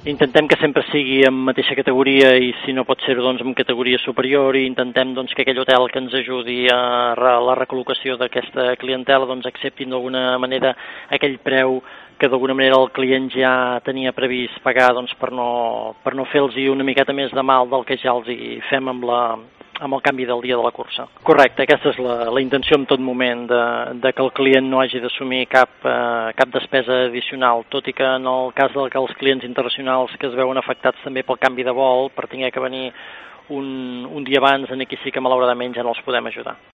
Intentem que sempre sigui en mateixa categoria i si no pot ser doncs en categoria superior i intentem doncs que aquell hotel que ens ajudi a la recol·locació d'aquesta clientela doncs acceptin d'alguna manera aquell preu que d'alguna manera el client ja tenia previst pagar doncs, per no fer-los una miqueta més de mal del que ja els hi fem amb el canvi del dia de la cursa. Correcte, aquesta és la intenció en tot moment, de que el client no hagi d'assumir cap despesa addicional, tot i que en el cas que els clients internacionals que es veuen afectats també pel canvi de vol, per tenir que venir un dia abans, aquí sí que malauradament ja no els podem ajudar.